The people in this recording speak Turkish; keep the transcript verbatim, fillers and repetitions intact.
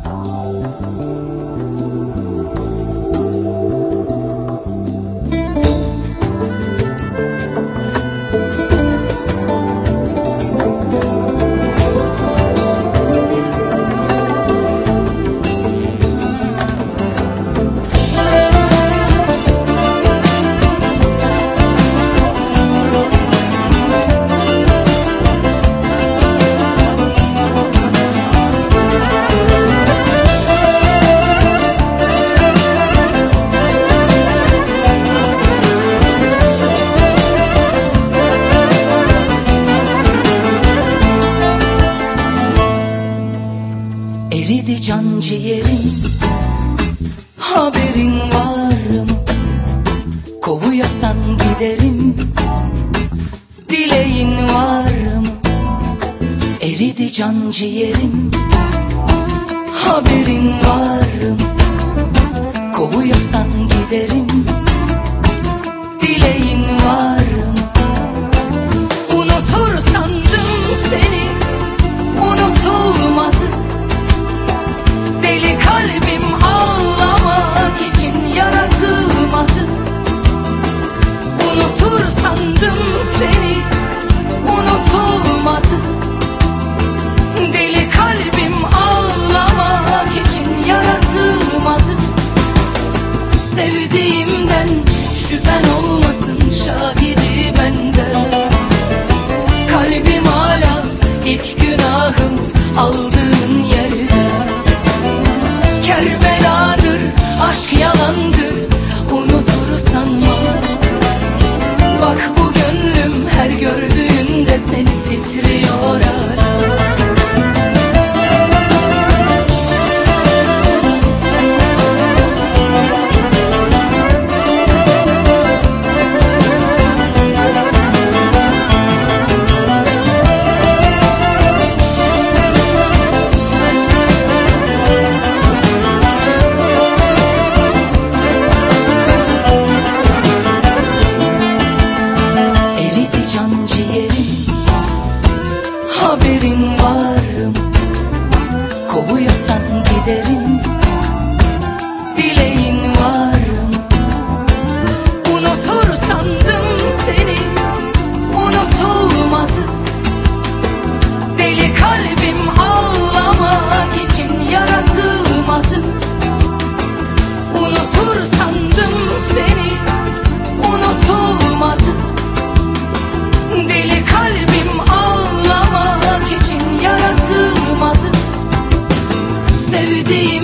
Eridi can ciğerim, haberin var mı? Kovuyorsan giderim, dileğin var mı? Eridi can ciğerim, haberin var mı? Kovuyorsan giderim, dileğin var mı? Unutur sandım seni, unutulmadı. Deli kalbim ağlamak için yaratılmadı. Unutur sandım seni, unutulmadı. Deli kalbim ağlamak için yaratılmadı. Sevdiğimden şüphen olmasın, şahidi benden. Kalbim hala ilk günahım aldığın yerde. Kerbeladır, aşk yalandır, unutur sanma. Bak bu gönlüm her gördüğünde seni titriyor hala. Haberin var mı? Kovuyorsan giderim, dileğin var mı? Unutur sandım seni, unutulmadı. Deli kalbim ağlamak için yaratılmadı. Unutur sandım seni, unutulmadı. Deli kalbim ağlamak için yaratılmadı. Sevdiğim